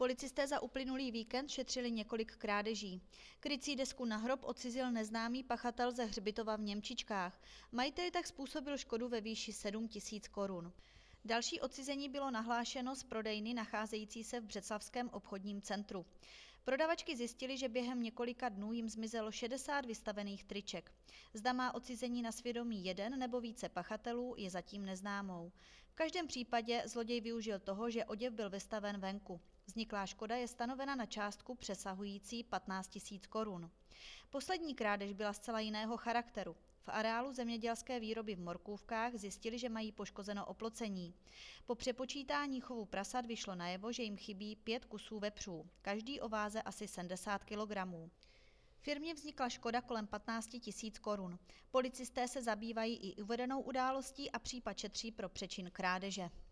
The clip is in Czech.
Policisté za uplynulý víkend šetřili několik krádeží. Krycí desku na hrob odcizil neznámý pachatel ze hřbitova v Němčičkách. Majiteli tak způsobil škodu ve výši 7 000 korun. Další odcizení bylo nahlášeno z prodejny nacházející se v břeclavském obchodním centru. Prodavačky zjistily, že během několika dnů jim zmizelo 60 vystavených triček. Zda má odcizení na svědomí jeden nebo více pachatelů, je zatím neznámou. V každém případě zloděj využil toho, že oděv byl vystaven venku. Vzniklá škoda je stanovena na částku přesahující 15 000 korun. Poslední krádež byla zcela jiného charakteru. V areálu zemědělské výroby v Morkůvkách zjistili, že mají poškozeno oplocení. Po přepočítání chovu prasat vyšlo najevo, že jim chybí 5 kusů vepřů, každý o váze asi 70 kg. Firmě vznikla škoda kolem 15 000 korun. Policisté se zabývají i uvedenou událostí a případ šetří pro přečin krádeže.